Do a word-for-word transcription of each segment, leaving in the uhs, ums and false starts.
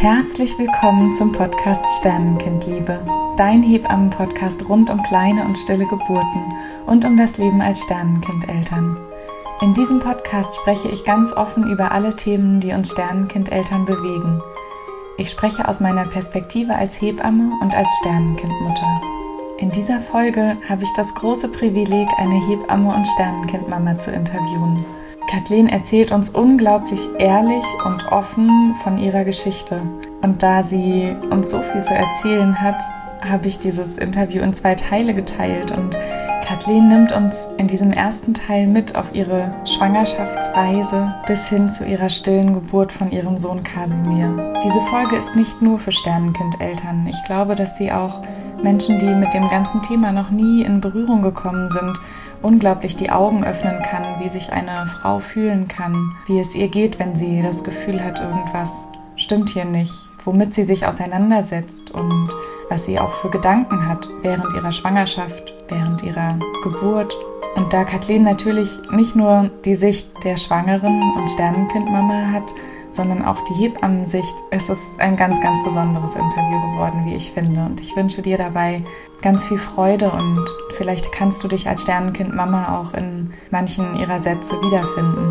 Herzlich willkommen zum Podcast Sternenkindliebe, dein Hebammen-Podcast rund um kleine und stille Geburten und um das Leben als Sternenkindeltern. In diesem Podcast spreche ich ganz offen über alle Themen, die uns Sternenkindeltern bewegen. Ich spreche aus meiner Perspektive als Hebamme und als Sternenkindmutter. In dieser Folge habe ich das große Privileg, eine Hebamme und Sternenkindmama zu interviewen. Kathleen erzählt uns unglaublich ehrlich und offen von ihrer Geschichte. Und da sie uns so viel zu erzählen hat, habe ich dieses Interview in zwei Teile geteilt. Und Kathleen nimmt uns in diesem ersten Teil mit auf ihre Schwangerschaftsreise bis hin zu ihrer stillen Geburt von ihrem Sohn Kasimir. Diese Folge ist nicht nur für Sternenkindeltern. Ich glaube, dass sie auch Menschen, die mit dem ganzen Thema noch nie in Berührung gekommen sind, unglaublich die Augen öffnen kann, wie sich eine Frau fühlen kann, wie es ihr geht, wenn sie das Gefühl hat, irgendwas stimmt hier nicht, womit sie sich auseinandersetzt und was sie auch für Gedanken hat während ihrer Schwangerschaft, während ihrer Geburt. Und da Kathleen natürlich nicht nur die Sicht der Schwangeren und Sternenkindmama hat, sondern auch die Hebammensicht, ist es ein ganz, ganz besonderes Interview geworden, wie ich finde. Und ich wünsche dir dabei ganz viel Freude und vielleicht kannst du dich als Sternenkindmama auch in manchen ihrer Sätze wiederfinden.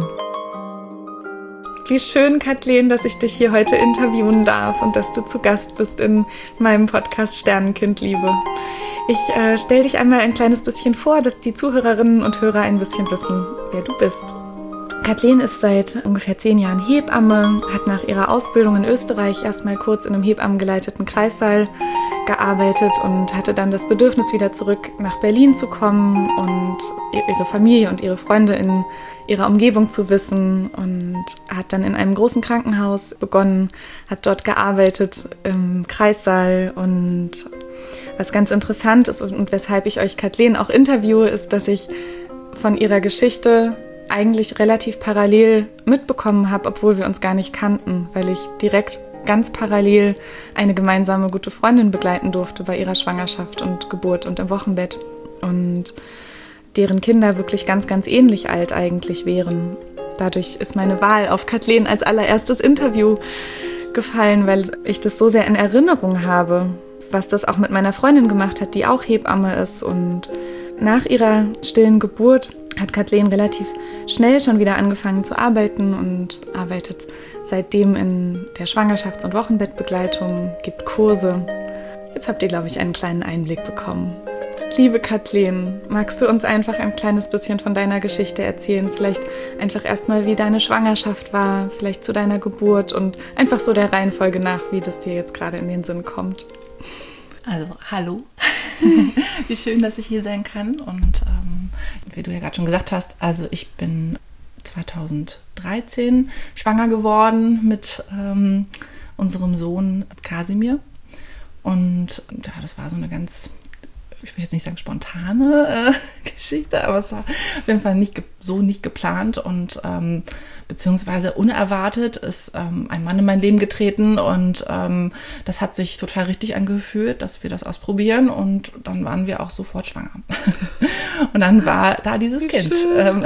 Wie schön, Kathleen, dass ich dich hier heute interviewen darf und dass du zu Gast bist in meinem Podcast Sternenkindliebe. Ich äh, stelle dich einmal ein kleines bisschen vor, dass die Zuhörerinnen und Hörer ein bisschen wissen, wer du bist. Kathleen ist seit ungefähr zehn Jahren Hebamme, hat nach ihrer Ausbildung in Österreich erstmal kurz in einem hebammengeleiteten Kreissaal gearbeitet und hatte dann das Bedürfnis, wieder zurück nach Berlin zu kommen und ihre Familie und ihre Freunde in ihrer Umgebung zu wissen und hat dann in einem großen Krankenhaus begonnen, hat dort gearbeitet im Kreissaal. Und was ganz interessant ist und weshalb ich euch Kathleen auch interviewe, ist, dass ich von ihrer Geschichte eigentlich relativ parallel mitbekommen habe, obwohl wir uns gar nicht kannten, weil ich direkt ganz parallel eine gemeinsame gute Freundin begleiten durfte bei ihrer Schwangerschaft und Geburt und im Wochenbett und deren Kinder wirklich ganz, ganz ähnlich alt eigentlich wären. Dadurch ist meine Wahl auf Kathleen als allererstes Interview gefallen, weil ich das so sehr in Erinnerung habe, was das auch mit meiner Freundin gemacht hat, die auch Hebamme ist. Und nach ihrer stillen Geburt hat Kathleen relativ schnell schon wieder angefangen zu arbeiten und arbeitet seitdem in der Schwangerschafts- und Wochenbettbegleitung, gibt Kurse. Jetzt habt ihr, glaube ich, einen kleinen Einblick bekommen. Liebe Kathleen, magst du uns einfach ein kleines bisschen von deiner Geschichte erzählen? Vielleicht einfach erstmal, wie deine Schwangerschaft war, vielleicht zu deiner Geburt und einfach so der Reihenfolge nach, wie das dir jetzt gerade in den Sinn kommt. Also, hallo. Wie schön, dass ich hier sein kann. Und ähm, wie du ja gerade schon gesagt hast, also ich bin zweitausenddreizehn schwanger geworden mit ähm, unserem Sohn Kasimir. Und ja, das war so eine ganz, ich will jetzt nicht sagen spontane äh, Geschichte, aber es war auf jeden Fall nicht ge- so nicht geplant und ähm, beziehungsweise unerwartet ist ähm, ein Mann in mein Leben getreten und ähm, das hat sich total richtig angefühlt, dass wir das ausprobieren und dann waren wir auch sofort schwanger. Und dann war da dieses Kind. Ähm,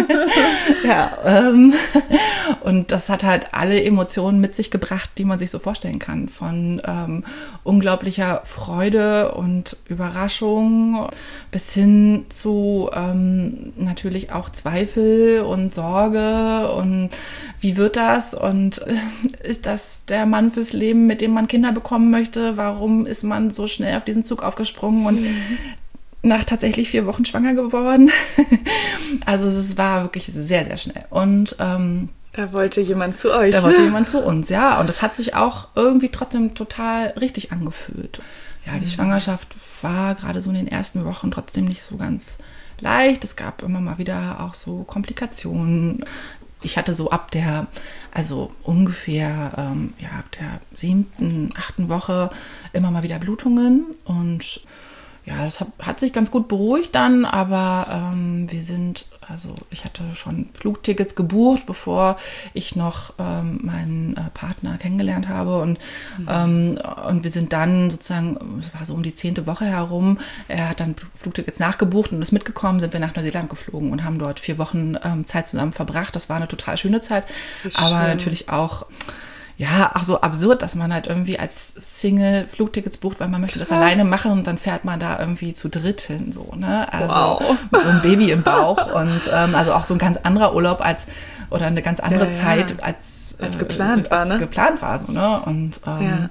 ja, ähm, und das hat halt alle Emotionen mit sich gebracht, die man sich so vorstellen kann, von ähm, unglaublicher Freude und Überraschung bis hin zu ähm, natürlich auch Zweifel und Sorge und wie wird das und ist das der Mann fürs Leben, mit dem man Kinder bekommen möchte? Warum ist man so schnell auf diesen Zug aufgesprungen und mhm. nach tatsächlich vier Wochen schwanger geworden? Also es war wirklich sehr, sehr schnell und ähm, da wollte jemand zu euch. Da wollte jemand zu uns, ja. Und es hat sich auch irgendwie trotzdem total richtig angefühlt. Ja, die mhm. Schwangerschaft war gerade so in den ersten Wochen trotzdem nicht so ganz leicht. Es gab immer mal wieder auch so Komplikationen. Ich hatte so ab der, also ungefähr, ähm, ja, ab der siebten, achten Woche immer mal wieder Blutungen und ja, das hat, hat sich ganz gut beruhigt dann, aber ähm, wir sind, also ich hatte schon Flugtickets gebucht, bevor ich noch ähm, meinen äh, Partner kennengelernt habe und, mhm. ähm, und wir sind dann sozusagen, es war so um die zehnte Woche herum, er hat dann Flugtickets nachgebucht und ist mitgekommen, sind wir nach Neuseeland geflogen und haben dort vier Wochen ähm, Zeit zusammen verbracht. Das war eine total schöne Zeit, aber natürlich auch ja, auch so absurd, dass man halt irgendwie als Single Flugtickets bucht, weil man möchte Krass. das alleine machen und dann fährt man da irgendwie zu dritt hin, so, ne? Also Wow. mit so einem Baby im Bauch und ähm, also auch so ein ganz anderer Urlaub als, oder eine ganz andere Ja, ja. Zeit als, Als äh, geplant war, als ne? geplant war, so, ne? Und ähm, Ja.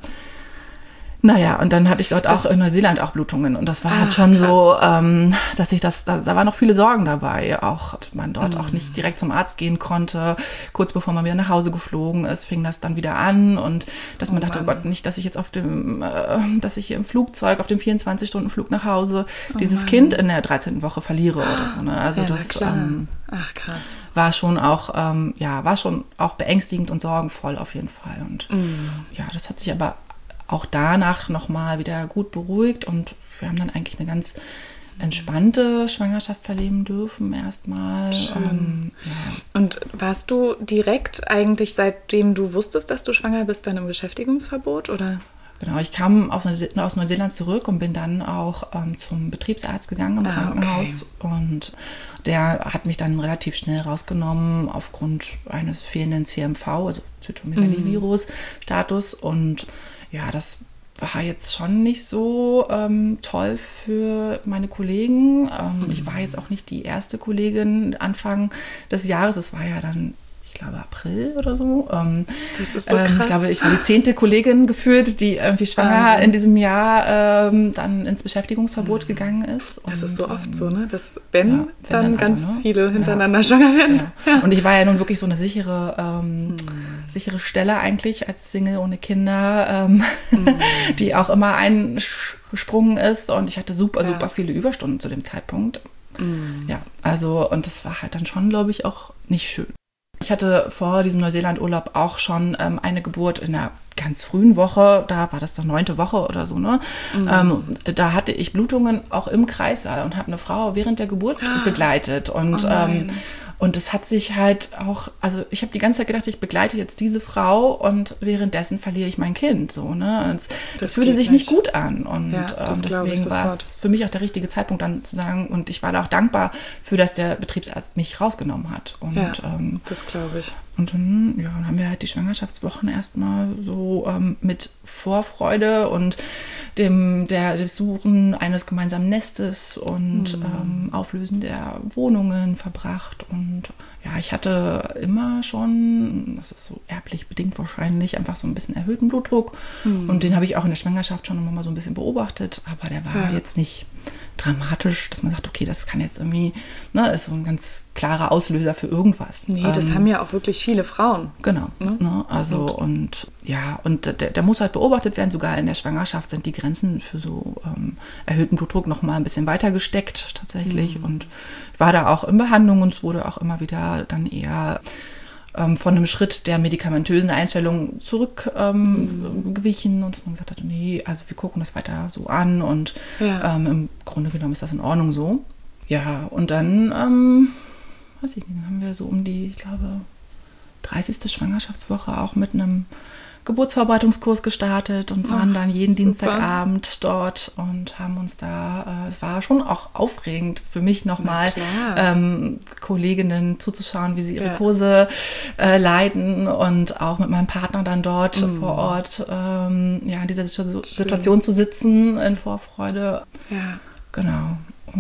naja, und dann hatte ich dort Das- auch in Neuseeland auch Blutungen und das war halt Ach, schon krass. so, ähm, dass ich das, da, da waren noch viele Sorgen dabei, auch dass man dort Mhm. auch nicht direkt zum Arzt gehen konnte. Kurz bevor man wieder nach Hause geflogen ist, fing das dann wieder an und dass man Oh dachte, oh Mann. Gott, nicht, dass ich jetzt auf dem, äh, dass ich hier im Flugzeug, auf dem vierundzwanzig-Stunden-Flug nach Hause dieses Mann. Kind in der dreizehnten Woche verliere oder so, ne? Also ja, na das klar. ähm, Ach, krass. war schon auch, ähm, ja, war schon auch beängstigend und sorgenvoll auf jeden Fall und Mhm. ja, das hat sich aber auch danach nochmal wieder gut beruhigt und wir haben dann eigentlich eine ganz entspannte Schwangerschaft verleben dürfen erstmal. Ähm, ja. Und warst du direkt eigentlich, seitdem du wusstest, dass du schwanger bist, dann im Beschäftigungsverbot, oder? Genau, ich kam aus, Neuse- aus Neuseeland zurück und bin dann auch ähm, zum Betriebsarzt gegangen im Ah, Krankenhaus und der hat mich dann relativ schnell rausgenommen aufgrund eines fehlenden C M V, also Zytomegalivirus-Status und ja, das war jetzt schon nicht so ähm, toll für meine Kollegen. Ähm, Mhm. Ich war jetzt auch nicht die erste Kollegin Anfang des Jahres. Es war ja dann, ich glaube, April oder so. Ähm, Das ist so ähm, krass. Ich glaube, ich war die zehnte Kollegin geführt, die irgendwie schwanger Wahnsinn. in diesem Jahr ähm, dann ins Beschäftigungsverbot gegangen ist. Das ist Und, so oft ähm, so, ne? Dass wenn, ja, wenn dann, dann ganz alle, ne? viele Ja. hintereinander schwanger werden. Ja. Und ich war ja nun wirklich so eine sichere, ähm, sichere Stelle eigentlich als Single ohne Kinder, ähm, die auch immer eingesprungen ist. Und ich hatte super, Ja. super viele Überstunden zu dem Zeitpunkt. Ja, also, und das war halt dann schon, glaube ich, auch nicht schön. Ich hatte vor diesem Neuseeland-Urlaub auch schon ähm, eine Geburt in der ganz frühen Woche, da war das dann neunte Woche oder so, ne? Ähm, da hatte ich Blutungen auch im Kreißsaal und habe eine Frau während der Geburt begleitet. Und Oh nein. ähm, und es hat sich halt auch, also ich habe die ganze Zeit gedacht, ich begleite jetzt diese Frau und währenddessen verliere ich mein Kind, so, ne? Und es, das, Das fühlte geht sich nicht nicht. gut an und Ja, das ähm, glaube ich deswegen war sofort. es für mich auch der richtige Zeitpunkt dann zu sagen und ich war da auch dankbar für, dass der Betriebsarzt mich rausgenommen hat und Ja, ähm, das glaube ich. und dann, ja, dann haben wir halt die Schwangerschaftswochen erstmal so ähm, mit Vorfreude und dem, der, dem Suchen eines gemeinsamen Nestes und ähm, Auflösen der Wohnungen verbracht. Und ja, ich hatte immer schon, das ist so erblich bedingt wahrscheinlich, einfach so ein bisschen erhöhten Blutdruck. Und den habe ich auch in der Schwangerschaft schon immer mal so ein bisschen beobachtet. Aber der war Ja. jetzt nicht dramatisch, dass man sagt, okay, das kann jetzt irgendwie, ne, ist so ein ganz klarer Auslöser für irgendwas. Nee, das Ähm, haben ja auch wirklich viele Frauen. Genau. Ne? Ne? Also und, ja, und der, der muss halt beobachtet werden. Sogar in der Schwangerschaft sind die Grenzen für so ähm, erhöhten Blutdruck noch mal ein bisschen weiter gesteckt tatsächlich. Mhm. Und ich war da auch in Behandlung und es wurde auch immer wieder dann eher ähm, von einem Schritt der medikamentösen Einstellung zurückgewichen ähm, gewichen und dass man gesagt hat, nee, also wir gucken das weiter so an und Ja. ähm, im Grunde genommen ist das in Ordnung so. Ja, und dann, ähm, weiß ich nicht, dann haben wir so um die, ich glaube, dreißigste Schwangerschaftswoche auch mit einem Geburtsvorbereitungskurs gestartet und waren Ach, dann jeden super. Dienstagabend dort und haben uns da, äh, es war schon auch aufregend für mich nochmal, Na klar. ähm, Kolleginnen zuzuschauen, wie sie ihre Ja. Kurse äh, leiten und auch mit meinem Partner dann dort Mhm. vor Ort ähm, ja, in dieser Situ- Situation zu sitzen in Vorfreude. Ja. Genau.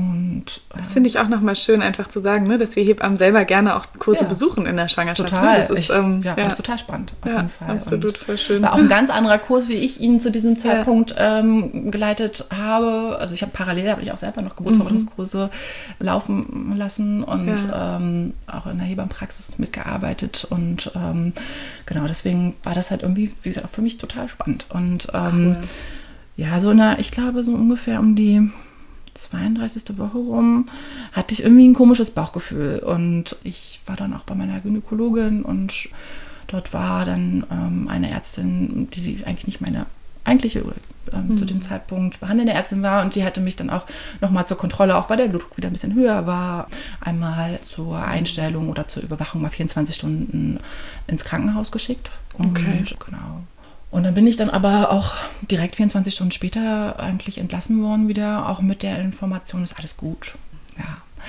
Und Das finde ich auch nochmal schön, einfach zu sagen, ne, dass wir Hebammen selber gerne auch Kurse Ja. besuchen in der Schwangerschaft. total. Ne? Das ist, ich, ähm, ja, ja, fand es total spannend, auf ja, jeden Fall. absolut, Und voll schön. war auch ein ganz anderer Kurs, wie ich ihn zu diesem Zeitpunkt ähm, geleitet habe. Also ich habe parallel, habe ich auch selber noch Geburtsvorbereitungskurse laufen lassen und Ja. ähm, auch in der Hebammenpraxis mitgearbeitet. Und ähm, genau, deswegen war das halt irgendwie, wie gesagt, auch für mich total spannend. Und ähm, Cool. ja, so in der, ich glaube, so ungefähr um die zweiunddreißigste Woche rum hatte ich irgendwie ein komisches Bauchgefühl und ich war dann auch bei meiner Gynäkologin und dort war dann ähm, eine Ärztin, die eigentlich nicht meine eigentliche ähm, Mhm. zu dem Zeitpunkt behandelnde Ärztin war und die hatte mich dann auch nochmal zur Kontrolle, auch weil der Blutdruck wieder ein bisschen höher war, einmal zur Einstellung oder zur Überwachung mal vierundzwanzig Stunden ins Krankenhaus geschickt. Und Okay. genau. Und dann bin ich dann aber auch direkt vierundzwanzig Stunden später eigentlich entlassen worden wieder, auch mit der Information, ist alles gut. Ja.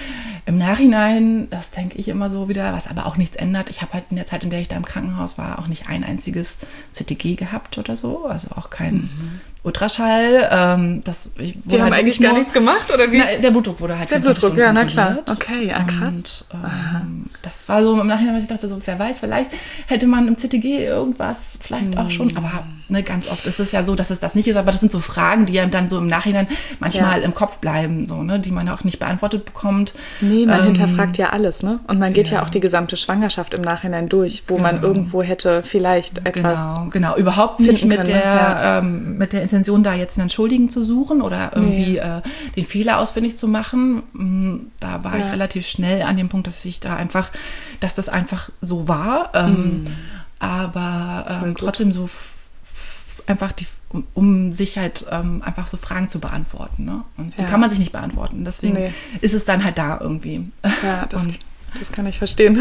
im Nachhinein, das denke ich immer so wieder, was aber auch nichts ändert. Ich habe halt in der Zeit, in der ich da im Krankenhaus war, auch nicht ein einziges C T G gehabt oder so, also auch kein mhm. Ultraschall. Ähm, das, ich Die haben halt eigentlich gar nur, nichts gemacht, oder wie? Na, der Blutdruck wurde halt der Blutdruck, ja, na klar. Okay, ja, krass. Und, ähm, das war so im Nachhinein, was ich dachte, so, wer weiß, vielleicht hätte man im C T G irgendwas vielleicht mhm. auch schon, aber ne, ganz oft ist es ja so, dass es das nicht ist, aber das sind so Fragen, die einem dann so im Nachhinein manchmal ja. im Kopf bleiben, so, ne, die man auch nicht beantwortet bekommt. Nee, man ähm, hinterfragt ja alles, ne? Und man geht ja. ja auch die gesamte Schwangerschaft im Nachhinein durch, wo genau. man irgendwo hätte vielleicht etwas Genau, genau. Überhaupt nicht mit, können, der, ja. ähm, mit der Intention, da jetzt einen Schuldigen zu suchen oder irgendwie nee. äh, den Fehler ausfindig zu machen. Da war ja. ich relativ schnell an dem Punkt, dass ich da einfach, dass das einfach so war. Ähm, mm. Aber ähm, trotzdem so f- f- einfach die, um, um sich halt ähm, einfach so Fragen zu beantworten. Ne? Und die ja. kann man sich nicht beantworten. Deswegen nee. ist es dann halt da irgendwie. Ja, das, und, das kann ich verstehen.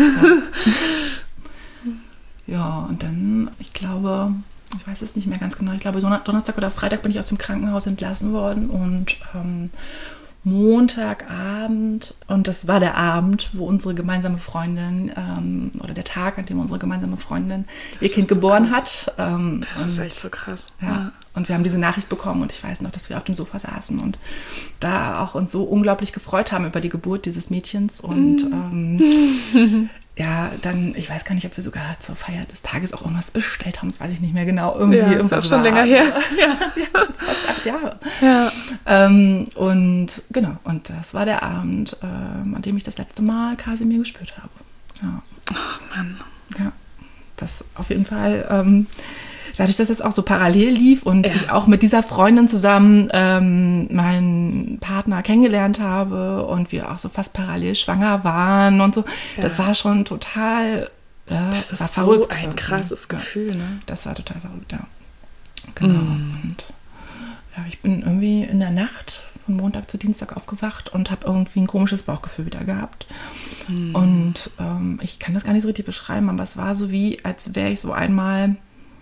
Ja. ja, und dann, ich glaube, ich weiß es nicht mehr ganz genau, ich glaube Donnerstag oder Freitag bin ich aus dem Krankenhaus entlassen worden und ähm, Montagabend, und das war der Abend, wo unsere gemeinsame Freundin ähm, oder der Tag, an dem unsere gemeinsame Freundin das ihr Kind so geboren krass. hat. Ähm, das und, ist echt so krass. Ja, ja. Und wir haben diese Nachricht bekommen und ich weiß noch, dass wir auf dem Sofa saßen und da auch uns so unglaublich gefreut haben über die Geburt dieses Mädchens und mm. ähm, ja, dann, ich weiß gar nicht, ob wir sogar zur Feier des Tages auch irgendwas bestellt haben, das weiß ich nicht mehr genau. Irgendwie ja, irgendwas das ist schon war. länger her. Ja, ja, das war acht Jahre. Ja. Ähm, und genau, und das war der Abend, ähm, an dem ich das letzte Mal Kasimir gespürt habe. Ja. Oh Mann. Ja, das auf jeden Fall, ähm, dadurch, dass es auch so parallel lief und ja. ich auch mit dieser Freundin zusammen ähm, meinen Partner kennengelernt habe und wir auch so fast parallel schwanger waren und so, ja. das war schon total äh, das ist war so verrückt. ein krasses ja. Gefühl, ne? Das war total verrückt, ja. Genau. Mm. Und ja, ich bin irgendwie in der Nacht von Montag zu Dienstag aufgewacht und habe irgendwie ein komisches Bauchgefühl wieder gehabt. Mm. Und ähm, ich kann das gar nicht so richtig beschreiben, aber es war so wie, als wäre ich so einmal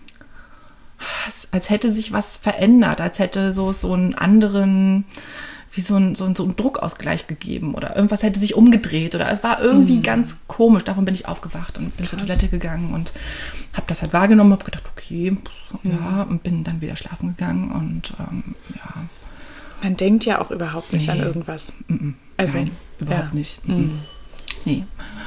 als hätte sich was verändert, als hätte so, so einen anderen, wie so ein, so, ein, so einen Druckausgleich gegeben oder irgendwas hätte sich umgedreht oder es war irgendwie mhm. ganz komisch. Davon bin ich aufgewacht und bin Krass. zur Toilette gegangen und habe das halt wahrgenommen, habe gedacht, okay, ja, und bin dann wieder schlafen gegangen und ähm, ja. Man denkt ja auch überhaupt nicht nee. an irgendwas. Mm-mm. Also, Nein, überhaupt ja. nicht. Mm. Nee.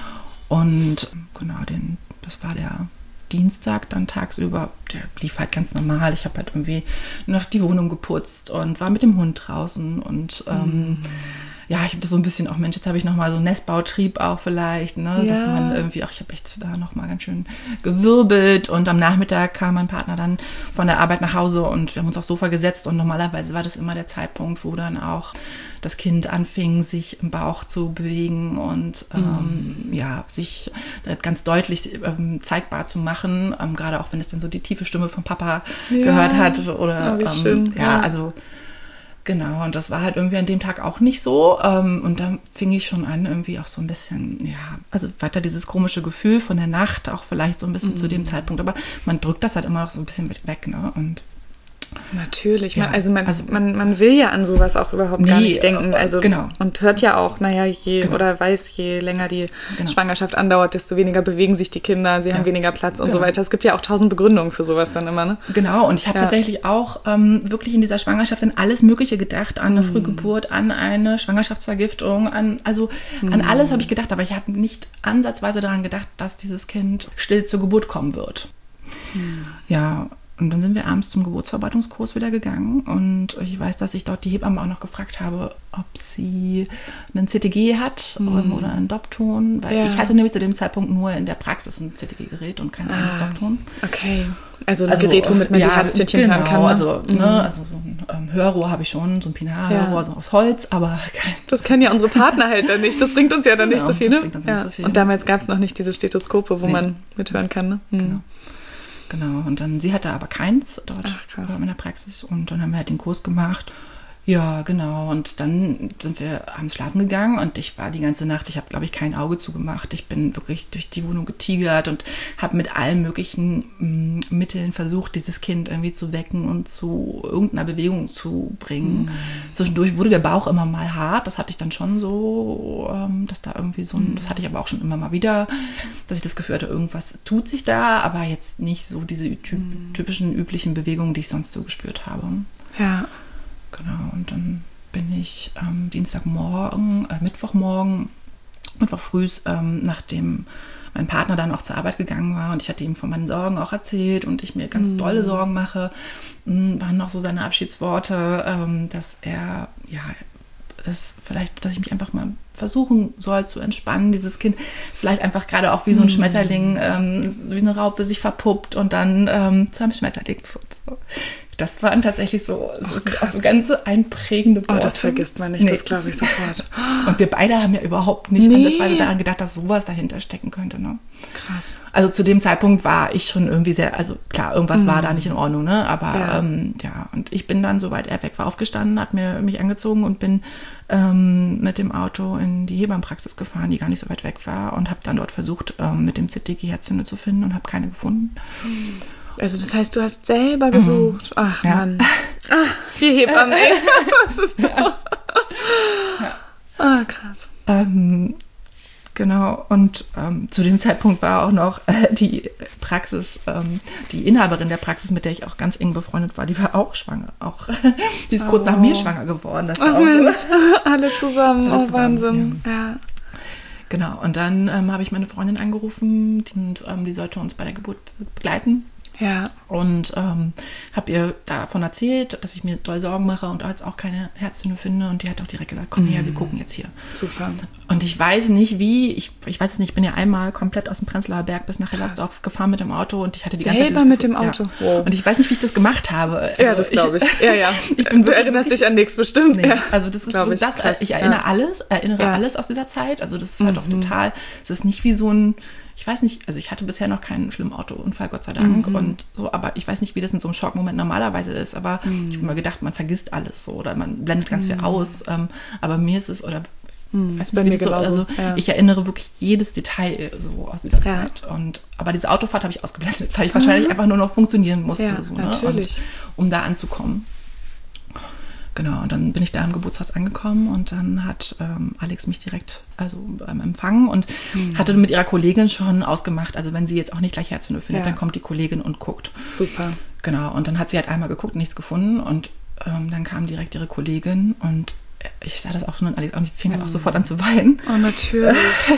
Und genau, den, das war der Dienstag dann tagsüber, der lief halt ganz normal. Ich habe halt irgendwie noch die Wohnung geputzt und war mit dem Hund draußen und ähm, mm. ja, ich habe das so ein bisschen auch, Mensch, jetzt habe ich nochmal so einen Nestbautrieb auch vielleicht, ne, ja. dass man irgendwie, ach, ich habe echt da nochmal ganz schön gewirbelt und am Nachmittag kam mein Partner dann von der Arbeit nach Hause und wir haben uns aufs Sofa gesetzt und normalerweise war das immer der Zeitpunkt, wo dann auch das Kind anfing, sich im Bauch zu bewegen und ähm, mm. ja, sich ganz deutlich ähm, zeigbar zu machen, ähm, gerade auch wenn es dann so die tiefe Stimme vom Papa ja. gehört hat oder oh, ähm, schön. ja, ja, also genau, und das war halt irgendwie an dem Tag auch nicht so. Ähm, und dann fing ich schon an, irgendwie auch so ein bisschen, ja, also weiter dieses komische Gefühl von der Nacht, auch vielleicht so ein bisschen mm. zu dem Zeitpunkt. Aber man drückt das halt immer noch so ein bisschen weg, ne? Und natürlich, ja, man, also, man, also man man will ja an sowas auch überhaupt nee, gar nicht denken. Also genau. Und hört ja auch, naja, je genau. oder weiß, je länger die genau. Schwangerschaft andauert, desto weniger bewegen sich die Kinder, sie ja. haben weniger Platz und genau. so weiter. Es gibt ja auch tausend Begründungen für sowas dann immer, ne? Genau, und ich habe ja. tatsächlich auch ähm, wirklich in dieser Schwangerschaft an alles Mögliche gedacht, an eine mm. Frühgeburt, an eine Schwangerschaftsvergiftung, an also mm. an alles habe ich gedacht, aber ich habe nicht ansatzweise daran gedacht, dass dieses Kind still zur Geburt kommen wird. Mm. Ja. Und dann sind wir abends zum Geburtsvorbereitungskurs wieder gegangen und ich weiß, dass ich dort die Hebamme auch noch gefragt habe, ob sie einen C T G hat mm. oder einen Dopton, weil ja. ich hatte nämlich zu dem Zeitpunkt nur in der Praxis ein C T G-Gerät und kein ah. eigenes Dopton. Okay, also ein also, Gerät, womit man ja, die Herztönchen genau, hören kann. Ne? Also, mm. ne, also so ein ähm, Hörrohr habe ich schon, so ein Pinarhörrohr, ja. so aus Holz, aber kein... Das können ja unsere Partner halt dann nicht, das bringt uns ja dann genau, nicht so viel. Das ne? bringt uns ja. nicht so viel. Und damals gab es noch nicht diese Stethoskope, wo nee. man mithören kann. Ne? Mm. Genau. Genau, und dann, sie hatte aber keins dort Ach, krass. in der Praxis und dann haben wir halt den Kurs gemacht. Ja, genau. Und dann sind wir abends schlafen gegangen und ich war die ganze Nacht, ich habe, glaube ich, kein Auge zugemacht. Ich bin wirklich durch die Wohnung getigert und habe mit allen möglichen m, Mitteln versucht, dieses Kind irgendwie zu wecken und zu irgendeiner Bewegung zu bringen. Mhm. Zwischendurch wurde der Bauch immer mal hart. Das hatte ich dann schon so, ähm, dass da irgendwie so ein, mhm. das hatte ich aber auch schon immer mal wieder, dass ich das Gefühl hatte, irgendwas tut sich da, aber jetzt nicht so diese ty- mhm. typischen, üblichen Bewegungen, die ich sonst so gespürt habe. Ja. Genau, und dann bin ich ähm, Dienstagmorgen, äh, Mittwochmorgen, Mittwoch früh, ähm, nachdem mein Partner dann auch zur Arbeit gegangen war und ich hatte ihm von meinen Sorgen auch erzählt und ich mir ganz mm. dolle Sorgen mache, mh, waren noch so seine Abschiedsworte, ähm, dass er, ja, das vielleicht, dass ich mich einfach mal versuchen soll zu entspannen, dieses Kind vielleicht einfach gerade auch wie so ein mm. Schmetterling, ähm, wie eine Raupe sich verpuppt und dann ähm, zu einem Schmetterling wird. So. Das waren tatsächlich so, das oh, ist auch so ganz einprägende Worte. Oh, das vergisst man nicht, nee. Das glaube ich sofort. Und wir beide haben ja überhaupt nicht nee. ansatzweise daran gedacht, dass sowas dahinter stecken könnte. Ne? Krass. Also zu dem Zeitpunkt war ich schon irgendwie sehr, also klar, irgendwas mm. war da nicht in Ordnung, ne? Aber ja. Ähm, ja, und ich bin dann, soweit er weg war, aufgestanden, habe mir mich angezogen und bin ähm, mit dem Auto in die Hebammenpraxis gefahren, die gar nicht so weit weg war und habe dann dort versucht, ähm, mit dem Z T G Herztöne zu finden und habe keine gefunden. Mm. Also das heißt, du hast selber gesucht. Mhm. Ach, ja. Mann. Ach, vier Hebammen, ey. Was ist da? Ja. Ah, krass. Ähm, genau, und ähm, zu dem Zeitpunkt war auch noch äh, die Praxis, ähm, die Inhaberin der Praxis, mit der ich auch ganz eng befreundet war, die war auch schwanger. Auch, die ist oh. kurz nach mir schwanger geworden. Das war Ach auch Mensch, so. alle zusammen. Alle oh, zusammen, Wahnsinn. Ja. ja. Genau, und dann ähm, habe ich meine Freundin angerufen und ähm, die sollte uns bei der Geburt begleiten. Ja. Und ähm, habe ihr davon erzählt, dass ich mir doll Sorgen mache und jetzt auch keine Herztöne finde. Und die hat auch direkt gesagt, komm her, wir gucken jetzt hier. Super. Und ich weiß nicht wie, ich, ich weiß es nicht, ich bin ja einmal komplett aus dem Prenzlauer Berg bis nach Hellersdorf gefahren mit dem Auto und ich hatte die ganze Selber Zeit mit dem Auto? Ja. Wow. Und ich weiß nicht, wie ich das gemacht habe. Also ja, das glaube ich. ich. Ja, ja. ich bin du erinnerst dich an nichts bestimmt. Nee. Ja. Also das ist ich, das, krass. ich erinnere ja. alles, erinnere ja. alles aus dieser Zeit. Also das ist halt mhm. auch total, es ist nicht wie so ein, ich weiß nicht, also ich hatte bisher noch keinen schlimmen Autounfall, Gott sei Dank. Mhm. Und so, aber ich weiß nicht, wie das in so einem Schockmoment normalerweise ist. Aber mhm. ich habe immer gedacht, man vergisst alles so oder man blendet ganz mhm. viel aus. Ähm, aber mir ist es, oder mhm. weiß nicht, wie das so, also ja. ich erinnere wirklich jedes Detail so aus dieser ja. Zeit. Und aber diese Autofahrt habe ich ausgeblendet, weil ich wahrscheinlich mhm. einfach nur noch funktionieren musste, ja, so, ne? natürlich. Und, um da anzukommen. Genau, und dann bin ich da im Geburtshaus angekommen und dann hat ähm, Alex mich direkt also ähm, empfangen und mhm. hatte mit ihrer Kollegin schon ausgemacht, also wenn sie jetzt auch nicht gleich Herztöne findet, ja. dann kommt die Kollegin und guckt. Super. Genau, und dann hat sie halt einmal geguckt, nichts gefunden und ähm, dann kam direkt ihre Kollegin und ich sah das auch schon an Alex und ich fing halt auch sofort an zu weinen. Oh, natürlich.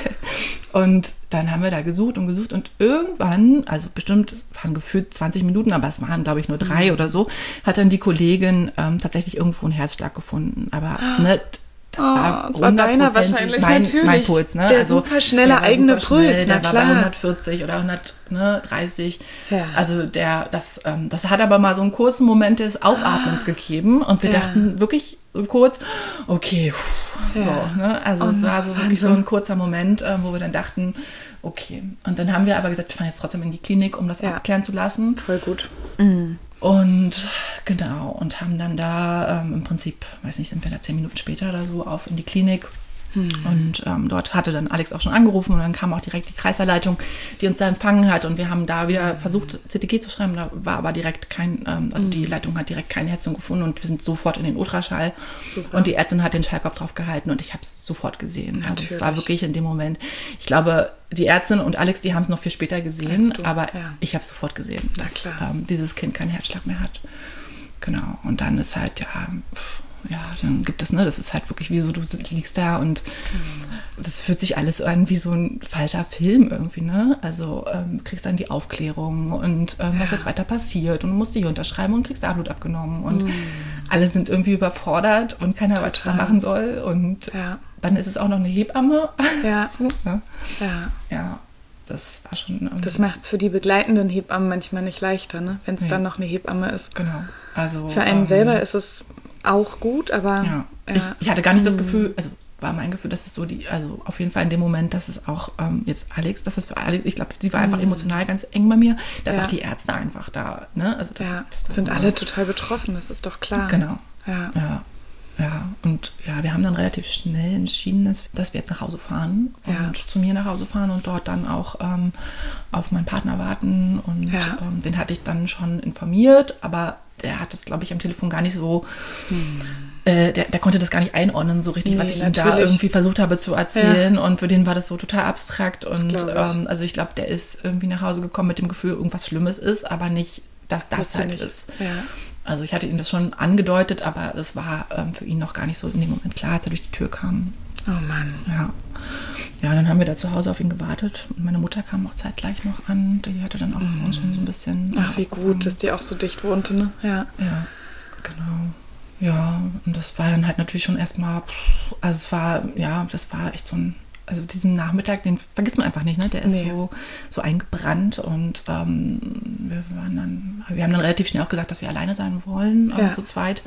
Und dann haben wir da gesucht und gesucht und irgendwann, also bestimmt waren gefühlt zwanzig Minuten, aber es waren, glaube ich, nur drei mhm. oder so, hat dann die Kollegin ähm, tatsächlich irgendwo einen Herzschlag gefunden. Aber ne, das oh, war das war deiner wahrscheinlich mein, natürlich. mein Puls. Ne? Der also, super schnelle der eigene super schnell, Puls, der na war klar. bei hundertvierzig oder hundertdreißig. Ja. Also der, das, ähm, das hat aber mal so einen kurzen Moment des Aufatmens ah. gegeben und wir ja. dachten wirklich kurz, okay, pff, ja. so. Ne? Also oh, es war so wirklich Wahnsinn. So ein kurzer Moment, äh, wo wir dann dachten, okay. Und dann haben wir aber gesagt, wir fahren jetzt trotzdem in die Klinik, um das ja. abklären zu lassen. Voll gut. Mhm. Und genau, und haben dann da ähm, im Prinzip, weiß nicht, sind wir da zehn Minuten später oder so auf in die Klinik. Hm. Und ähm, dort hatte dann Alex auch schon angerufen und dann kam auch direkt die Kreißerleitung, die uns da empfangen hat. Und wir haben da wieder versucht, C T G zu schreiben. Da war aber direkt kein, ähm, also hm. die Leitung hat direkt keine Herzung gefunden und wir sind sofort in den Ultraschall. Super. Und die Ärztin hat den Schallkopf drauf gehalten und ich habe es sofort gesehen. Natürlich. Also es war wirklich in dem Moment, ich glaube, die Ärztin und Alex, die haben es noch viel später gesehen, aber ja. ich habe es sofort gesehen, dass ähm, dieses Kind keinen Herzschlag mehr hat. Genau. Und dann ist halt, ja, pff, ja, dann gibt es, ne, das ist halt wirklich wie so, du liegst da und das fühlt sich alles an wie so ein falscher Film irgendwie, ne? Also ähm, kriegst dann die Aufklärung und ähm, was ja. jetzt weiter passiert und du musst die hier unterschreiben und kriegst da Blut abgenommen und mm. alle sind irgendwie überfordert und keiner Total. weiß, was er machen soll und ja. dann ist es auch noch eine Hebamme. Ja. so, ne? Ja. Ja. Das war schon. Ähm, das macht es für die begleitenden Hebammen manchmal nicht leichter, ne? Wenn es nee. dann noch eine Hebamme ist. Genau. Also, für einen ähm, selber ist es auch gut, aber. Ja. Ja. Ich, ich hatte gar nicht das Gefühl, also war mein Gefühl, dass es so die, also auf jeden Fall in dem Moment, dass es auch ähm, jetzt Alex, dass es für Alex, ich glaube, sie war einfach emotional ganz eng bei mir, dass ja. auch die Ärzte einfach da, ne? Also das, ja, das sind war, alle total betroffen, das ist doch klar. Genau. Ja. ja. Ja, und ja, wir haben dann relativ schnell entschieden, dass, dass wir jetzt nach Hause fahren und Ja. zu mir nach Hause fahren und dort dann auch ähm, auf meinen Partner warten. Und Ja. ähm, den hatte ich dann schon informiert, aber der hat das, glaube ich, am Telefon gar nicht so, hm. äh, der, der konnte das gar nicht einordnen, so richtig, Nee, was ich ihm natürlich. da irgendwie versucht habe zu erzählen. Ja. Und für den war das so total abstrakt. Das und glaub ich. Ähm, also ich glaube, der ist irgendwie nach Hause gekommen mit dem Gefühl, irgendwas Schlimmes ist, aber nicht, dass das, das halt nicht. ist. Ja. Also ich hatte ihm das schon angedeutet, aber das war ähm, für ihn noch gar nicht so in dem Moment klar, als er durch die Tür kam. Oh Mann. Ja. Ja, dann haben wir da zu Hause auf ihn gewartet. Und meine Mutter kam auch zeitgleich noch an. Die hatte dann auch mhm. uns schon so ein bisschen... Ach, wie gut, dass die auch so dicht wohnte, ne? Ja. Ja, genau. Ja, und das war dann halt natürlich schon erstmal... Also es war, ja, das war echt so ein... Also diesen Nachmittag, den vergisst man einfach nicht, ne? Der ist nee. so, so eingebrannt und ähm, wir waren dann, wir haben dann relativ schnell auch gesagt, dass wir alleine sein wollen, ja. zu zweit.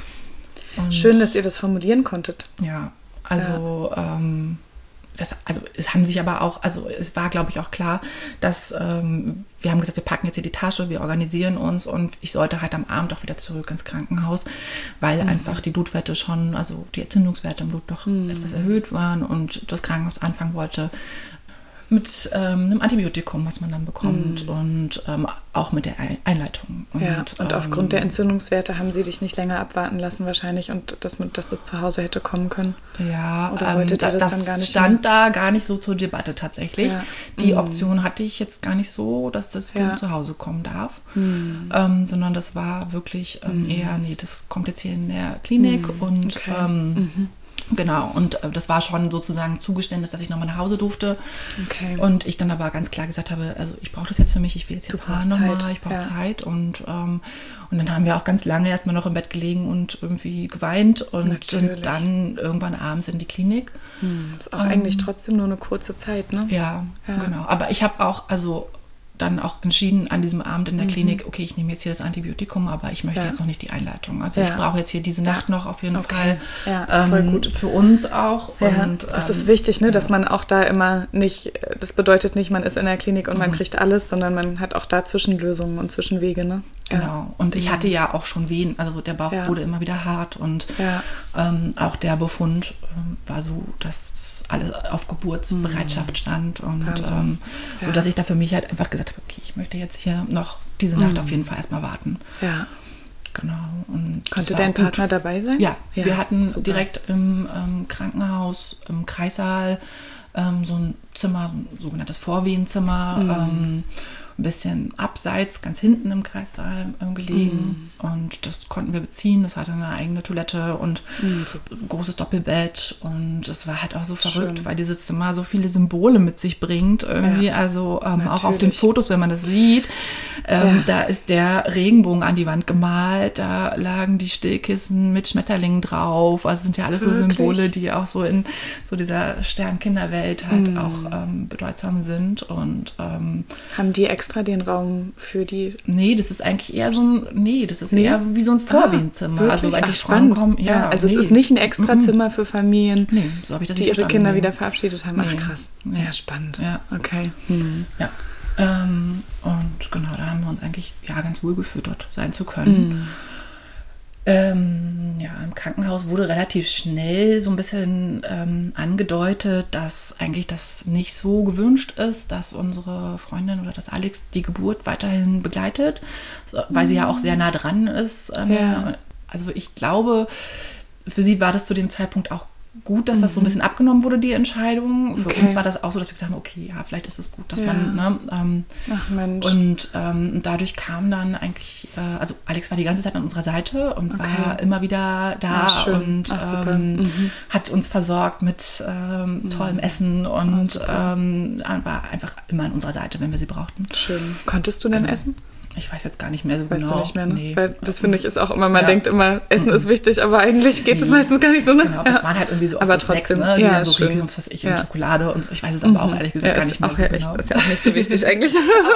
Und schön, dass ihr das formulieren konntet. Ja, also ja. Ähm, das, also es haben sich aber auch, also es war, glaube ich, auch klar, dass ähm, wir haben gesagt, wir packen jetzt hier die Tasche, wir organisieren uns und ich sollte halt am Abend auch wieder zurück ins Krankenhaus, weil mhm. einfach die Blutwerte schon, also die Entzündungswerte im Blut doch mhm. etwas erhöht waren und das Krankenhaus anfangen wollte mit ähm, einem Antibiotikum, was man dann bekommt mhm. und ähm, auch mit der Einleitung. Und, ja, und ähm, aufgrund der Entzündungswerte haben sie dich nicht länger abwarten lassen wahrscheinlich und dass, dass es zu Hause hätte kommen können. Ja, oder wolltet ähm, ihr das, das dann gar nicht stand mehr? Da gar nicht so zur Debatte tatsächlich. Ja. Die mhm. Option hatte ich jetzt gar nicht so, dass das Kind ja. zu Hause kommen darf, mhm. ähm, sondern das war wirklich ähm, mhm. eher, nee, das kommt jetzt hier in der Klinik mhm. und okay. ähm, mhm. Genau, und äh, das war schon sozusagen ein Zugeständnis, dass ich nochmal nach Hause durfte. Okay. Und ich dann aber ganz klar gesagt habe, also ich brauche das jetzt für mich, ich will jetzt hier fahren nochmal, ich brauche ja. Zeit. Und, ähm, und dann haben wir auch ganz lange erstmal noch im Bett gelegen und irgendwie geweint und sind dann irgendwann abends in die Klinik. Hm, ist auch ähm, eigentlich trotzdem nur eine kurze Zeit, ne? Ja, ja. genau. Aber ich habe auch, also dann auch entschieden an diesem Abend in der mhm. Klinik, okay, ich nehme jetzt hier das Antibiotikum, aber ich möchte ja. jetzt noch nicht die Einleitung. Also ja. ich brauche jetzt hier diese Nacht noch auf jeden okay. Fall. Ja, ähm, voll gut. Für uns auch. Ja, und, das ähm, ist wichtig, ne, ja. dass man auch da immer nicht, das bedeutet nicht, man ist in der Klinik und mhm. man kriegt alles, sondern man hat auch da Zwischenlösungen und Zwischenwege. Ne? Genau. Ja. Und ich hatte ja auch schon Wehen, also der Bauch ja. wurde immer wieder hart und ja. ähm, auch der Befund ähm, war so, dass alles auf Geburtsbereitschaft mhm. stand und ähm, so, ja. dass ich da für mich halt einfach gesagt habe, okay, ich möchte jetzt hier noch diese Nacht mhm. auf jeden Fall erstmal warten. Ja. Genau. Und konnte dein Partner dabei sein? Ja, ja, wir hatten super. direkt im ähm, Krankenhaus, im Kreissaal ähm, so ein Zimmer, ein sogenanntes Vorwehenzimmer, mhm. ähm, ein bisschen abseits, ganz hinten im Kreissaal ähm, gelegen. Mm. Und das konnten wir beziehen. Das hatte eine eigene Toilette und mm, so ein großes Doppelbett. Und es war halt auch so verrückt, Schön. Weil dieses Zimmer so viele Symbole mit sich bringt. Irgendwie, ja, also ähm, auch auf den Fotos, wenn man das sieht, ähm, ja. da ist der Regenbogen an die Wand gemalt. Da lagen die Stillkissen mit Schmetterlingen drauf. Also sind ja alles Wirklich? So Symbole, die auch so in so dieser Stern-Kinderwelt halt mm. auch ähm, bedeutsam sind. Und ähm, haben die extra extra den Raum für die... Nee, das ist eigentlich eher so ein, nee, das ist nee. eher wie so ein Vorwehenzimmer. Ah, also eigentlich Ach, spannend. Kommen, ja, ja, also nee. es ist nicht ein extra Zimmer für Familien, nee, so habe ich das die nicht ihre Kinder nee. wieder verabschiedet haben. Ach nee. krass. Nee. Ja, spannend. Ja. Okay. Hm. Ja. Ähm, und genau, da haben wir uns eigentlich ja ganz wohl gefühlt, dort sein zu können. Mhm. Ähm, ja, im Krankenhaus wurde relativ schnell so ein bisschen ähm, angedeutet, dass eigentlich das nicht so gewünscht ist, dass unsere Freundin oder dass Alex die Geburt weiterhin begleitet, so, weil mhm. sie ja auch sehr nah dran ist. Ähm, ja. Also ich glaube, für sie war das zu dem Zeitpunkt auch gut, dass das so ein bisschen abgenommen wurde, die Entscheidung. Für okay. uns war das auch so, dass wir gesagt haben, okay, ja, vielleicht ist es gut, dass ja. man, ne, ähm, Ach Mensch. Und ähm, dadurch kam dann eigentlich, äh, also Alex war die ganze Zeit an unserer Seite und okay. war immer wieder da ja, und Ach, ähm, mhm. hat uns versorgt mit ähm, mhm. tollem Essen und oh, ähm, war einfach immer an unserer Seite, wenn wir sie brauchten. Schön. Konntest du denn genau. essen? Ich weiß jetzt gar nicht mehr so weißt genau. Du nicht mehr, ne? Nee. Weil das finde ich ist auch immer, man ja. denkt immer, Essen mhm. ist wichtig, aber eigentlich geht es nee. meistens gar nicht so. Ne? Genau, das waren halt irgendwie so, auch aber so trotzdem, Snacks, ne? Die ja, dann so schön. Riegel, was weiß ich, und ja. Schokolade und so. Ich weiß es aber mhm. auch ehrlich gesagt ja, gar nicht mehr auch so ja genau. Echt, ist ja auch nicht so wichtig eigentlich.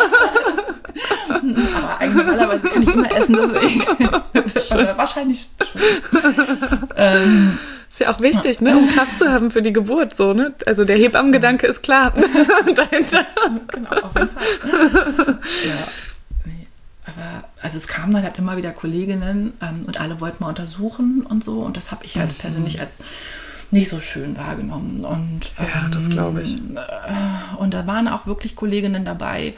Aber eigentlich normalerweise kann ich immer essen, deswegen. Wahrscheinlich schon. ähm, Ist ja auch wichtig, ne, um Kraft zu haben für die Geburt, so, ne? Also der Hebammengedanke ist klar dahinter. Genau, auf jeden Fall. Ja, nee, aber also es kamen dann halt immer wieder Kolleginnen ähm, und alle wollten mal untersuchen und so. Und das habe ich halt mhm. persönlich als nicht so schön wahrgenommen. Und, ja, ähm, das glaube ich. Und da waren auch wirklich Kolleginnen dabei,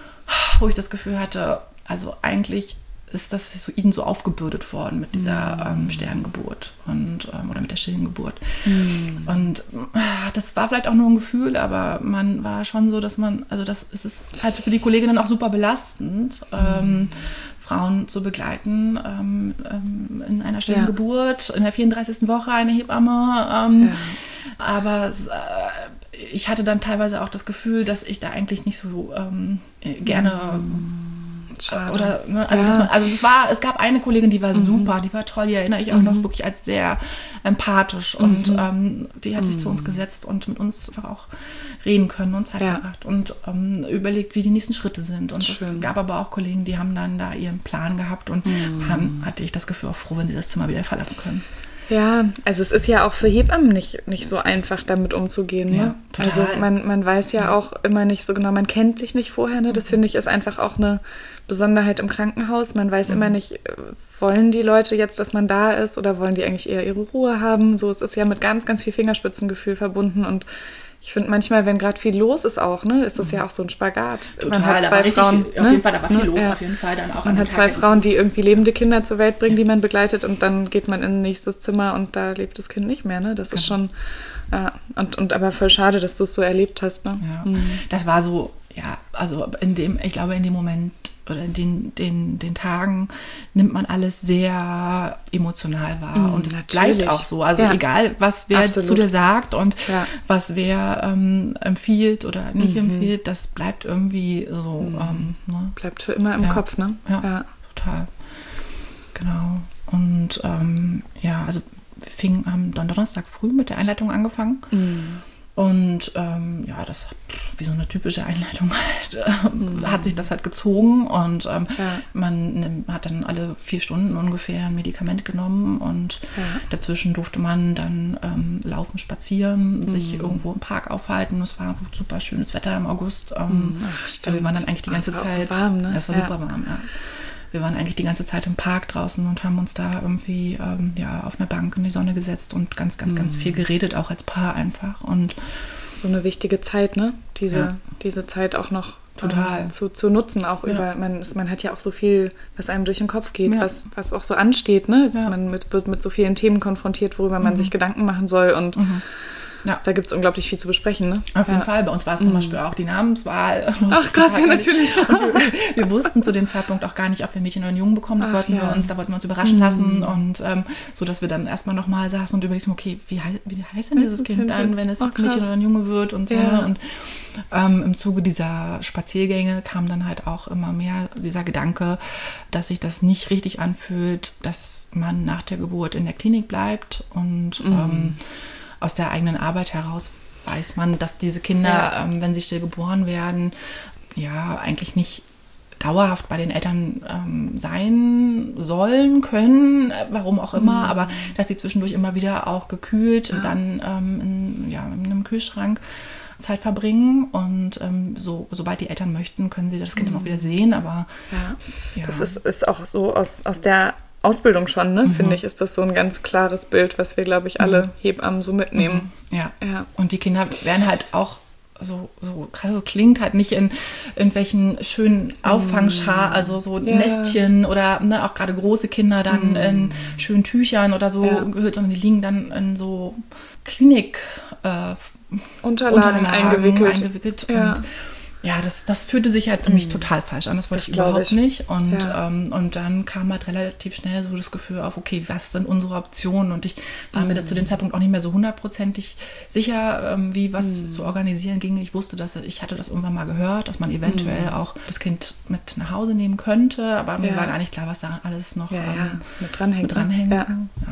wo ich das Gefühl hatte, also eigentlich ist das so, ihnen so aufgebürdet worden mit dieser mm. ähm, Sterngeburt und, ähm, oder mit der stillen Geburt. Mm. Und äh, das war vielleicht auch nur ein Gefühl, aber man war schon so, dass man, also das es ist halt für die Kolleginnen auch super belastend, mm. ähm, Frauen zu begleiten ähm, ähm, in einer stillen ja. Geburt, in der vierunddreißigsten Woche eine Hebamme. Ähm, ja. Aber es, äh, ich hatte dann teilweise auch das Gefühl, dass ich da eigentlich nicht so ähm, gerne mm. Schade. Oder, ne, also, ja. dass man, also es war, es gab eine Kollegin, die war mhm. super, die war toll, die erinnere ich auch mhm. noch wirklich als sehr empathisch mhm. und ähm, die hat sich mhm. zu uns gesetzt und mit uns einfach auch reden können und Zeit ja. gebracht und ähm, überlegt, wie die nächsten Schritte sind. Und Schön. Es gab aber auch Kollegen, die haben dann da ihren Plan gehabt und mhm. waren, hatte ich das Gefühl, auch froh, wenn sie das Zimmer wieder verlassen können. Ja, also es ist ja auch für Hebammen nicht, nicht so einfach, damit umzugehen. Ne? Ja, total. Also man, man weiß ja auch immer nicht so genau, man kennt sich nicht vorher. Ne? Das finde ich ist einfach auch eine Besonderheit im Krankenhaus. Man weiß mhm. immer nicht, wollen die Leute jetzt, dass man da ist oder wollen die eigentlich eher ihre Ruhe haben? So, es ist ja mit ganz, ganz viel Fingerspitzengefühl verbunden und ich finde manchmal, wenn gerade viel los ist auch, ne, ist das ja auch so ein Spagat. Total, man hat zwei richtig, Frauen, auf ne? jeden Fall, da war viel ne? los, ja. auf jeden Fall dann auch. Man hat zwei Tag Frauen, die irgendwie lebende Kinder zur Welt bringen, die man begleitet und dann geht man in ein nächstes Zimmer und da lebt das Kind nicht mehr, ne? Das ist schon, ja, und, und aber voll schade, dass du es so erlebt hast, ne? Ja, mhm. das war so, ja, also in dem, ich glaube in dem Moment oder in den, den, den Tagen nimmt man alles sehr emotional wahr mm, und es natürlich. Bleibt auch so. Also ja. egal, was wer Absolut. Zu dir sagt und ja. was wer ähm, empfiehlt oder nicht mhm. empfiehlt, das bleibt irgendwie so. Mhm. Ähm, ne? Bleibt für immer im ja. Kopf, ne? Ja, ja, total. Genau. Und ähm, ja, also wir fingen am Donnerstag früh mit der Einleitung angefangen. Mhm. Und ähm, ja, das wie so eine typische Einleitung halt, ähm, mhm. hat sich das halt gezogen und ähm, ja. man ne, hat dann alle vier Stunden ungefähr ein Medikament genommen und ja. dazwischen durfte man dann ähm, laufen, spazieren, mhm. sich irgendwo im Park aufhalten. Es war super schönes Wetter im August. Ähm, Ach, wir waren dann eigentlich die ganze Zeit. Zeit. So warm, ne? Es war ja. super warm, ja. Wir waren eigentlich die ganze Zeit im Park draußen und haben uns da irgendwie ähm, ja, auf einer Bank in die Sonne gesetzt und ganz, ganz, mm. ganz viel geredet, auch als Paar einfach. Und das ist so eine wichtige Zeit, ne? Diese, ja. diese Zeit auch noch Total. Ähm, zu, zu nutzen. Auch ja. über, man, man hat ja auch so viel, was einem durch den Kopf geht, ja. was, was auch so ansteht, ne? Ja. Man mit, wird mit so vielen Themen konfrontiert, worüber mhm. man sich Gedanken machen soll und mhm. Ja. Da gibt es unglaublich viel zu besprechen, ne? Auf jeden ja. Fall. Bei uns war es zum Beispiel auch die Namenswahl. Ach krass, ja natürlich. Wir, wir wussten zu dem Zeitpunkt auch gar nicht, ob wir Mädchen oder einen Jungen bekommen. Das Ach, wollten ja. wir uns, da wollten wir uns überraschen mhm. lassen. Und ähm, so, dass wir dann erstmal nochmal saßen und überlegten, okay, wie, hei- wie heißt denn dieses Kind dann, wenn es ein Mädchen oder ein Junge wird und so. Ja. Und ähm, im Zuge dieser Spaziergänge kam dann halt auch immer mehr dieser Gedanke, dass sich das nicht richtig anfühlt, dass man nach der Geburt in der Klinik bleibt und mhm. ähm, aus der eigenen Arbeit heraus weiß man, dass diese Kinder, ja. ähm, wenn sie still geboren werden, ja, eigentlich nicht dauerhaft bei den Eltern ähm, sein sollen, können, warum auch immer, mhm. aber dass sie zwischendurch immer wieder auch gekühlt ja. und dann ähm, in, ja, in einem Kühlschrank Zeit verbringen und ähm, so, sobald die Eltern möchten, können sie das Kind mhm. dann auch wieder sehen, aber ja. Ja. Das ist, ist auch so aus, aus der Ausbildung schon, ne? Mhm. Finde ich, ist das so ein ganz klares Bild, was wir, glaube ich, alle mhm. Hebammen so mitnehmen. Mhm. Ja. ja, und die Kinder werden halt auch so, so krass, es klingt halt nicht in irgendwelchen schönen Auffangschar, mhm. also so ja. Nestchen oder ne, auch gerade große Kinder dann mhm. in schönen Tüchern oder so ja. gehüllt, sondern die liegen dann in so Klinik äh, Unterlagen, Unterlagen eingewickelt. eingewickelt ja. und ja, das, das fühlte sich halt für mich mhm. total falsch an. Das wollte das ich überhaupt ich. nicht. Und, ja. ähm, und dann kam halt relativ schnell so das Gefühl auf, okay, was sind unsere Optionen? Und ich war mhm. mir da zu dem Zeitpunkt auch nicht mehr so hundertprozentig sicher, ähm, wie was mhm. zu organisieren ging. Ich wusste, dass ich hatte das irgendwann mal gehört, dass man eventuell mhm. auch das Kind mit nach Hause nehmen könnte. Aber mir ja. war gar nicht klar, was da alles noch ja, ähm, ja. mit dranhängt. Mit dranhängt. Ja. Ja. Und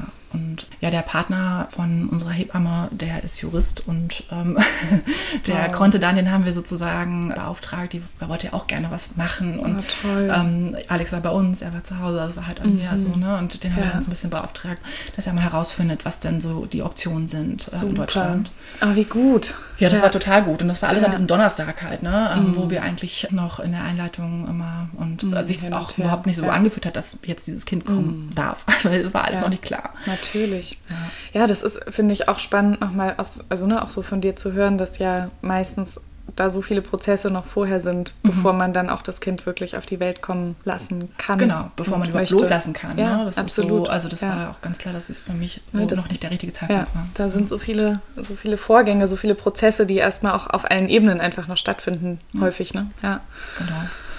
Und ja, der Partner von unserer Hebamme, der ist Jurist und ähm, der oh. konnte dann, den haben wir sozusagen beauftragt, die wollte ja auch gerne was machen. Und oh, toll. Ähm, Alex war bei uns, er war zu Hause, das war halt an mir mhm. so, ne? Und den haben ja. wir uns ein bisschen beauftragt, dass er mal herausfindet, was denn so die Optionen sind äh, in Deutschland. Ah, wie gut. Ja, das ja. war total gut. Und das war alles ja. an diesem Donnerstag halt, ne? Ähm, mhm. wo wir eigentlich noch in der Einleitung immer und mhm, sich das auch ja. überhaupt nicht so ja. angefühlt hat, dass jetzt dieses Kind kommen mhm. darf. Weil das war alles ja. noch nicht klar. Natürlich. Ja, ja, das ist, finde ich, auch spannend, nochmal, aus, also ne, auch so von dir zu hören, dass ja meistens da so viele Prozesse noch vorher sind, mhm. bevor man dann auch das Kind wirklich auf die Welt kommen lassen kann. Genau, bevor man überhaupt möchte. loslassen kann. Ja, ne? Das absolut. Ist so, also das ja. war auch ganz klar, dass es für mich ja, das, noch nicht der richtige Zeitpunkt ja, war. Da sind so viele, so viele Vorgänge, so viele Prozesse, die erstmal auch auf allen Ebenen einfach noch stattfinden, ja. häufig. Ne? Ja. Genau.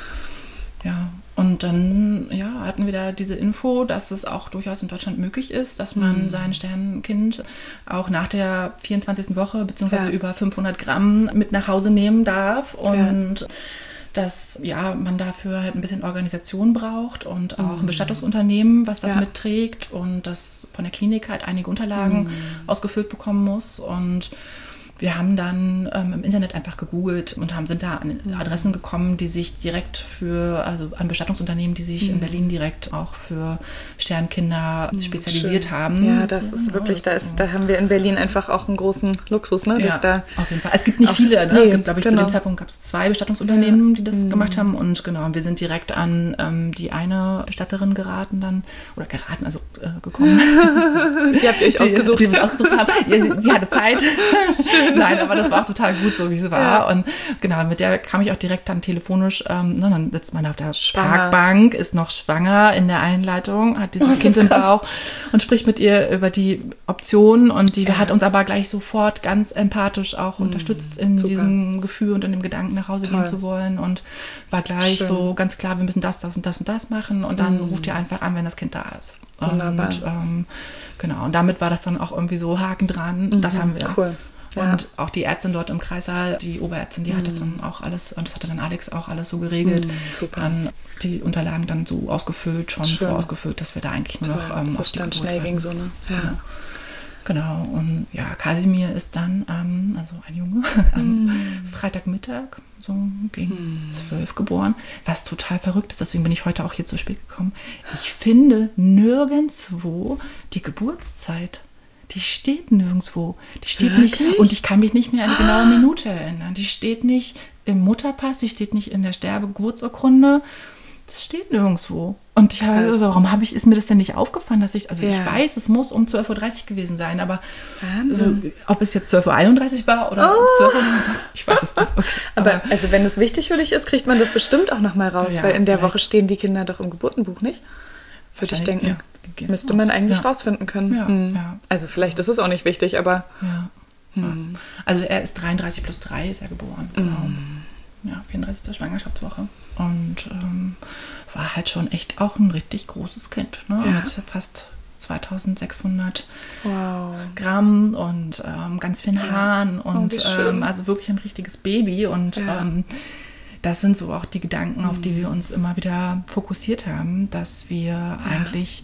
Ja, und dann ja, hatten wir da diese Info, dass es auch durchaus in Deutschland möglich ist, dass man mhm. sein Sternenkind auch nach der vierundzwanzigsten Woche beziehungsweise ja. über fünfhundert Gramm mit nach Hause nehmen darf und ja. dass ja, man dafür halt ein bisschen Organisation braucht und auch ein Bestattungsunternehmen, was das ja. mitträgt und das von der Klinik halt einige Unterlagen mhm. ausgefüllt bekommen muss. Und wir haben dann ähm, im Internet einfach gegoogelt und haben, sind da an Adressen gekommen, die sich direkt für, also an Bestattungsunternehmen, die sich mhm. in Berlin direkt auch für Sternkinder mhm, spezialisiert schön. haben. Ja, das so, ist wirklich, das da, ist, so. da haben wir in Berlin einfach auch einen großen Luxus. Ne? Ja, da auf jeden Fall. Es gibt nicht viele, ne? Nee, es gibt, glaube ich, genau. zu dem Zeitpunkt gab es zwei Bestattungsunternehmen, ja. die das mhm. gemacht haben und genau, wir sind direkt an ähm, die eine Bestatterin geraten dann, oder geraten, also äh, gekommen. Die habt ihr euch die, ausgesucht. Die wir ausgesucht haben. Ja, sie, sie hatte Zeit. Nein, aber das war auch total gut, so wie es war. Ja. Und genau, mit der kam ich auch direkt dann telefonisch, ähm, ne, dann sitzt man auf der schwanger. Parkbank, ist noch schwanger in der Einleitung, hat dieses oh, Kind im Bauch und spricht mit ihr über die Optionen und die ja. hat uns aber gleich sofort ganz empathisch auch mhm. unterstützt in Super. diesem Gefühl und in dem Gedanken, nach Hause Toll. gehen zu wollen und war gleich Schön. so ganz klar, wir müssen das, das und das und das machen und dann mhm. ruft ihr einfach an, wenn das Kind da ist. Wunderbar. Und ähm, genau, und damit war das dann auch irgendwie so Haken dran, mhm. das haben wir. Cool. Und ja. auch die Ärztin dort im Kreissaal, die Oberärztin, die mm. hat das dann auch alles, und das hatte dann Alex auch alles so geregelt. Mm, super. Dann die Unterlagen dann so ausgefüllt, schon Schön. vorausgefüllt, dass wir da eigentlich nur noch ähm, das auf die dann Geburt schnell warten. ging so, ne? Ja. Genau. Genau, und ja, Kasimir ist dann, ähm, also ein Junge, am mm. Freitagmittag, so gegen zwölf mm. geboren, was total verrückt ist, deswegen bin ich heute auch hier zu spät gekommen. Ich finde nirgendwo die Geburtszeit. Die steht nirgendwo. Die steht Wirklich? nicht, und ich kann mich nicht mehr an die genaue Minute erinnern. Die steht nicht im Mutterpass, die steht nicht in der Sterbegeburtsurkunde. Das steht nirgendwo. Und ich habe, warum habe ich, ist mir das denn nicht aufgefallen, dass ich, also ja. ich weiß, es muss um zwölf Uhr dreißig gewesen sein, aber so, ob es jetzt zwölf Uhr einunddreißig war oder oh. zwölf Uhr neunundzwanzig, ich weiß es nicht. Okay. Aber, aber also wenn es wichtig für dich ist, kriegt man das bestimmt auch nochmal raus, ja, weil in der vielleicht. Woche stehen die Kinder doch im Geburtenbuch, nicht? Würde ich denken. Ja. Müsste man eigentlich ja. rausfinden können. Ja, hm. ja. Also vielleicht ist es auch nicht wichtig, aber... Ja. Hm. Also er ist dreiunddreißig plus drei, ist er geboren. Genau. Hm. Ja, vierunddreißigste Schwangerschaftswoche. Und ähm, war halt schon echt auch ein richtig großes Kind. Ne? Ja. Mit fast zweitausendsechshundert wow. Gramm und ähm, ganz vielen Haaren. Ja. Und oh, ähm, also wirklich ein richtiges Baby. Und ja. ähm, das sind so auch die Gedanken, auf die wir uns immer wieder fokussiert haben, dass wir ja. eigentlich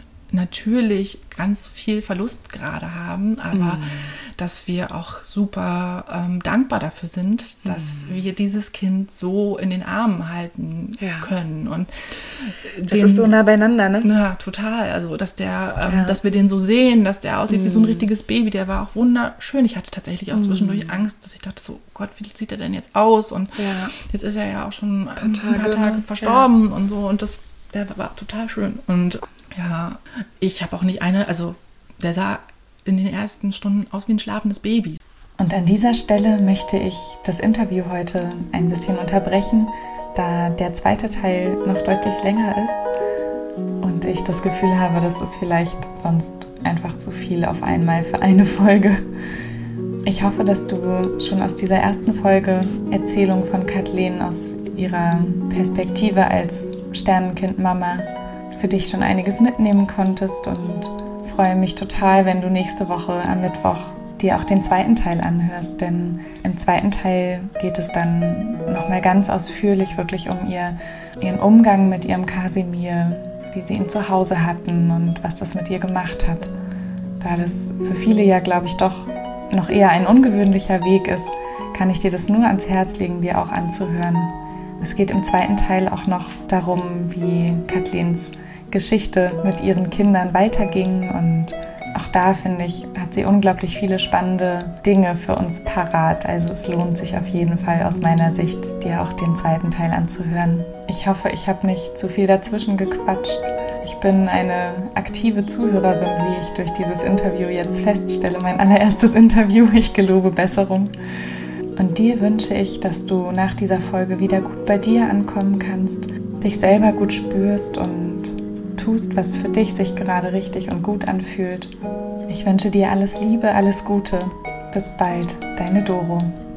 natürlich ganz viel Verlust gerade haben, aber mm. dass wir auch super ähm, dankbar dafür sind, dass mm. wir dieses Kind so in den Armen halten ja. können. Und das den, ist so nah beieinander, ne? Ja, total. Also, dass der, ähm, ja. dass wir den so sehen, dass der aussieht mm. wie so ein richtiges Baby, der war auch wunderschön. Ich hatte tatsächlich auch zwischendurch mm. Angst, dass ich dachte so, oh Gott, wie sieht er denn jetzt aus? Und ja. jetzt ist er ja auch schon ein paar Tage, ein paar Tage verstorben ja. und so. Und das, der war total schön. Und ja, ich habe auch nicht eine, also der sah in den ersten Stunden aus wie ein schlafendes Baby. Und an dieser Stelle möchte ich das Interview heute ein bisschen unterbrechen, da der zweite Teil noch deutlich länger ist und ich das Gefühl habe, das ist vielleicht sonst einfach zu viel auf einmal für eine Folge. Ich hoffe, dass du schon aus dieser ersten Folge Erzählung von Kathleen aus ihrer Perspektive als Sternenkind-Mama für dich schon einiges mitnehmen konntest und freue mich total, wenn du nächste Woche am Mittwoch dir auch den zweiten Teil anhörst, denn im zweiten Teil geht es dann nochmal ganz ausführlich wirklich um ihr, ihren Umgang mit ihrem Kasimir, wie sie ihn zu Hause hatten und was das mit ihr gemacht hat. da das für viele ja, glaube ich, doch noch eher ein ungewöhnlicher Weg ist, kann ich dir das nur ans Herz legen, dir auch anzuhören. Es geht im zweiten Teil auch noch darum, wie Kathlens Geschichte mit ihren Kindern weiterging, und auch da, finde ich, hat sie unglaublich viele spannende Dinge für uns parat. Also es lohnt sich auf jeden Fall aus meiner Sicht, dir auch den zweiten Teil anzuhören. Ich hoffe, ich habe nicht zu viel dazwischen gequatscht. Ich bin eine aktive Zuhörerin, wie ich durch dieses Interview jetzt feststelle. Mein allererstes Interview, ich gelobe Besserung. Und dir wünsche ich, dass du nach dieser Folge wieder gut bei dir ankommen kannst, dich selber gut spürst und tust, was für dich sich gerade richtig und gut anfühlt. Ich wünsche dir alles Liebe, alles Gute. Bis bald, deine Doro.